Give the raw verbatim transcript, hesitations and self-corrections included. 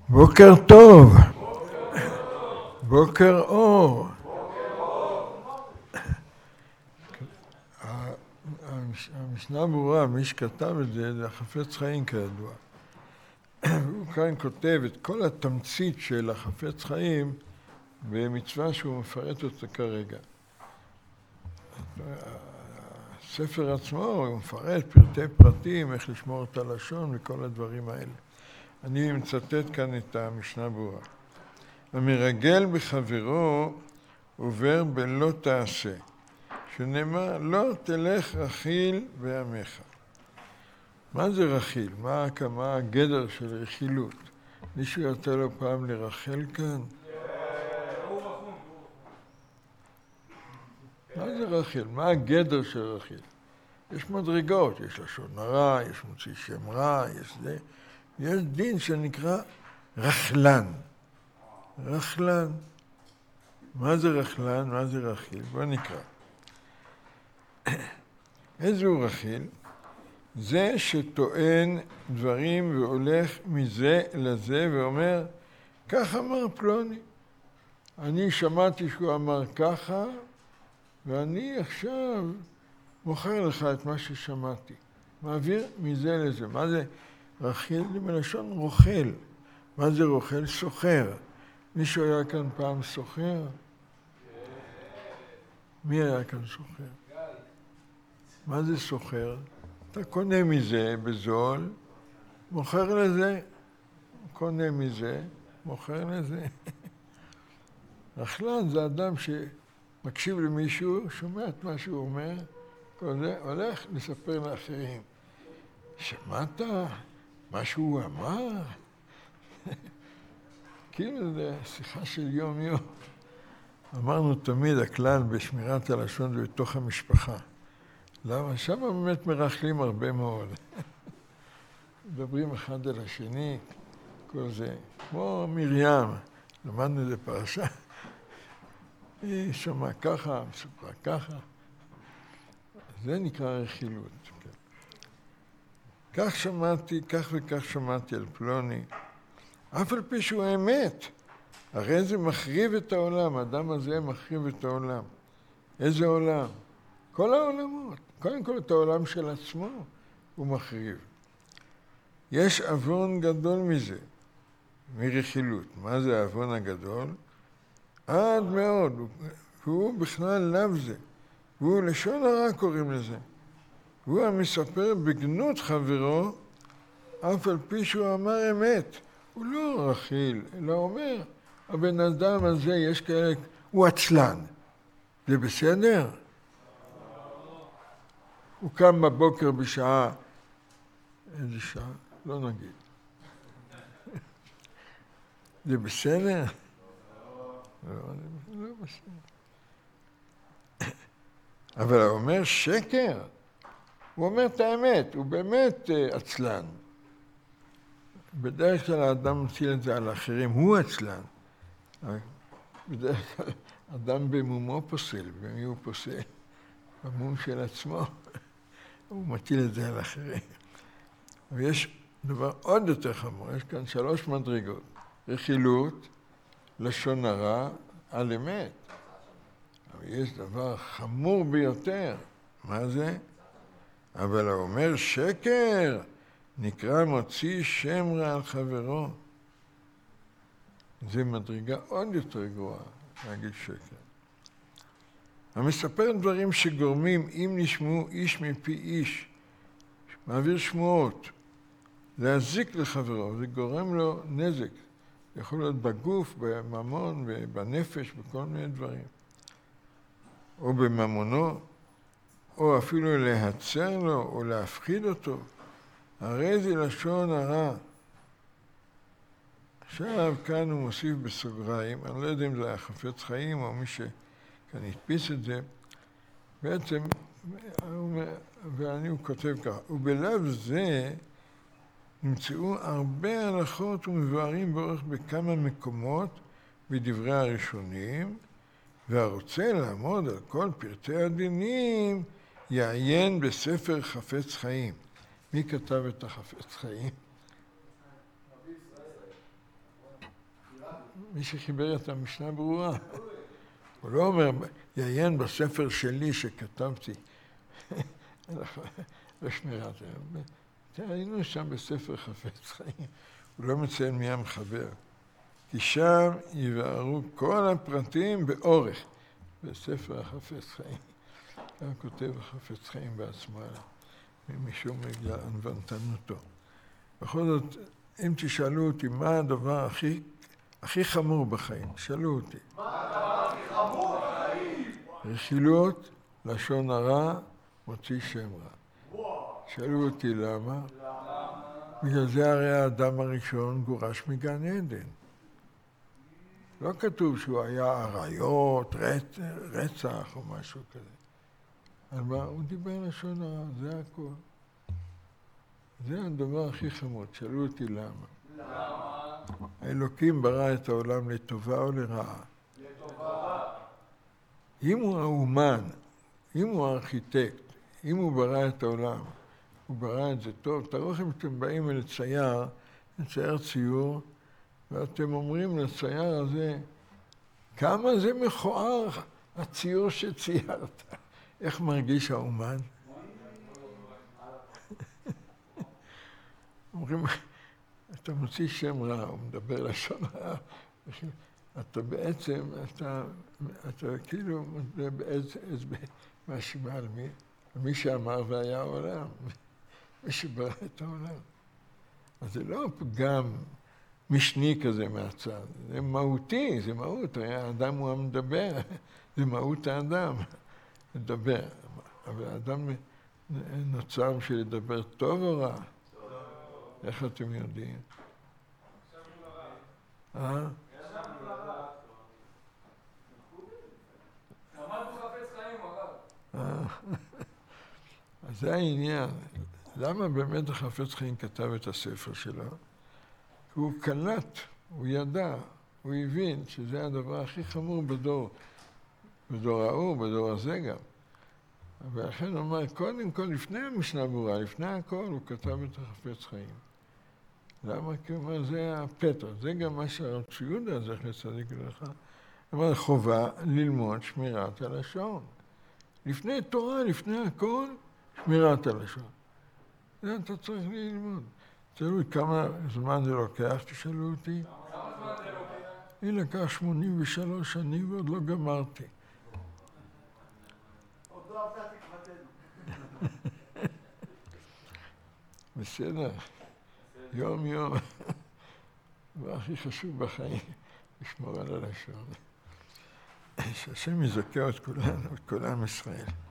בוקר טוב. בוקר אור. המשנה ברורה, מי שכתב את זה, זה החפץ חיים כידוע. הוא כאן כותב את כל התמצית של החפץ חיים במצווה שהוא מפרט אותה כרגע. הספר עצמו הוא מפרט פרטי פרטים, איך לשמור את הלשון וכל הדברים האלה. אני מצטט כאן את המשנה ברורה. המרגל בחברו עובר בלא תעשה, שנאמר לא תלך רכיל בעמך. מה זה רכיל? מה, מה הגדר של רכילות? מישהו יוצא לו פעם לרחל כאן? מה זה רכיל? מה הגדר של רכיל? יש מדרגות, יש לשון הרע, יש מוציא שם רע, יש זה. יש דין שנקרא רחלן. רחלן. מה זה רחלן? מה זה רכיל? בוא נקרא. איזה הוא רכיל? זה שטוען דברים והולך מזה לזה ואומר, כך אמר פלוני. אני שמעתי שהוא אמר ככה, ואני עכשיו מוכר לך את מה ששמעתי. מעביר מזה לזה. מה זה רכיל? זה מלשון רוכל. מה זה רוכל? סוחר. מישהו היה כאן פעם סוחר? מי היה כאן סוחר? מה זה סוחר? אתה קונה מזה בזול, מוכר לזה. קונה מזה, מוכר לזה. רכלן זה אדם שמקשיב למישהו, שומע את מה שהוא אומר, כל זה, הולך לספר לאחרים. שמעת מה שהוא אמר? כאילו זה שיחה של יום יום. אמרנו תמיד הכלל בשמירת הלשון זה בתוך המשפחה. למה? שם באמת מרחלים הרבה מאוד. מדברים אחד על השני, כל זה. כמו מרים, למדנו איזה פרשה. היא שומעה ככה, מסופרה ככה. זה נקרא רכילות. כן. כך שמעתי, כך וכך שמעתי על פלוני. אף על פי שהוא האמת. הרי זה מחריב את העולם. האדם הזה מחריב את העולם. איזה עולם? כל העולמות. קודם כל את העולם של עצמו הוא מחריב. יש אבון גדול מזה, מרכילות. מה זה האבון הגדול? עד מאוד. והוא בכלל לאו זה. והוא לשון הרע קוראים לזה. הוא המספר בגנות חברו, אף על פי שהוא אמר אמת. הוא לא רכיל, אלא אומר, הבן אדם הזה יש כאלה, הוא עצלן. זה בסדר? הוא קם בבוקר בשעה, איזה שעה? לא נגיד. זה בסדר? לא, זה לא בסדר. אבל הוא אומר שקר. הוא אומר את האמת, הוא באמת עצלן. בדרך כלל האדם מציל את זה על האחרים, הוא עצלן. בדרך כלל אדם במומו פוסל, במי הוא פוסל? במום של עצמו. הוא מטיל את זה על אחרים. ויש דבר עוד יותר חמור, יש כאן שלוש מדרגות. רכילות, לשון הרע, על אמת. אבל יש דבר חמור ביותר. מה זה? אבל הוא אומר שקר, נקרא מוציא שם רע על חברו. זה מדרגה עוד יותר גרועה, להגיד שקר. המספר דברים שגורמים, אם נשמעו איש מפי איש, מעביר שמועות, להזיק לחברו, זה גורם לו נזק. יכול להיות בגוף, בממון, בנפש, בכל מיני דברים. או בממונו, או אפילו להצר לו, או להפחיד אותו. הרי זה לשון הרע. עכשיו כאן הוא מוסיף בסוגריים, אני לא יודע אם זה היה חפץ חיים או מי שכאן הדפיס את זה, בעצם, ואני הוא כותב ככה, ובלב זה נמצאו הרבה הלכות ומבוארים באורך בכמה מקומות בדברי הראשונים, והרוצה לעמוד על כל פרטי הדינים, יעיין בספר חפץ חיים. מי כתב את החפץ חיים? מי שחיבר את המשנה ברורה. הוא לא אומר, יעיין בספר שלי שכתבתי. לשמירת. היינו שם בספר חפץ חיים. הוא לא מציין מי המחבר. כי שם יבארו כל הפרטים באורך בספר החפץ חיים. כאן כותב החפץ חיים בעצמו, משום בגלל ענוותנותו. בכל זאת, אם תשאלו אותי מה הדבר הכי, הכי חמור בחיים, שאלו אותי. מה הדבר הכי חמור בחיים? רכילות, לשון הרע, מוציא שם רע. שאלו אותי למה? למה? בגלל זה הרי האדם הראשון גורש מגן עדן. לא כתוב שהוא היה עריות, רצ... רצח או משהו כזה. על מה? הוא דיבר לשון הרע, זה הכל. זה הדבר הכי חמור. שאלו אותי למה. למה? האלוקים ברא את העולם לטובה או לרעה? לטובה. אם הוא האומן, אם הוא הארכיטקט, אם הוא ברא את העולם, הוא ברא את זה טוב. תראו לכם שאתם באים אל צייר, לצייר ציור, ואתם אומרים לצייר הזה, כמה זה מכוער הציור שציירת. איך מרגיש האומן? אומרים, אתה מוציא שם רע, הוא מדבר לשון רע. אתה בעצם, אתה, אתה כאילו, מאשימה על מי? מי שאמר והיה העולם, מי שברא את העולם. אז זה לא פגם משני כזה מהצד, זה מהותי, זה מהות, האדם הוא המדבר, זה מהות האדם, לדבר. אבל האדם נוצר בשביל לדבר טוב או רע? איך אתם יודעים? אה? אז זה העניין. למה באמת החפץ חיים כתב את הספר שלו? כי הוא קלט, הוא ידע, הוא הבין שזה הדבר הכי חמור בדור, בדור ההוא, בדור הזה גם. ולכן הוא אומר, קודם כל, לפני המשנה ברורה, לפני הכל, הוא כתב את החפץ חיים. למה? כי הוא אומר, זה הפתח, זה גם מה שהרב יהודה, זכר צדיק לברכה, הוא אומר, חובה ללמוד שמירת הלשון. לפני תורה, לפני הכל, שמירת הלשון. זה אתה צריך ללמוד. תראו כמה זמן זה לוקח, תשאלו אותי. כמה זמן זה לוקח? לי לקח שמונים ושלוש שנים ועוד לא גמרתי. עוד לא עבדה תקוותנו. בסדר, יום יום. והכי חשוב בחיים, לשמור על הלשון. שהשם יזכה את כולנו, את כל עם ישראל.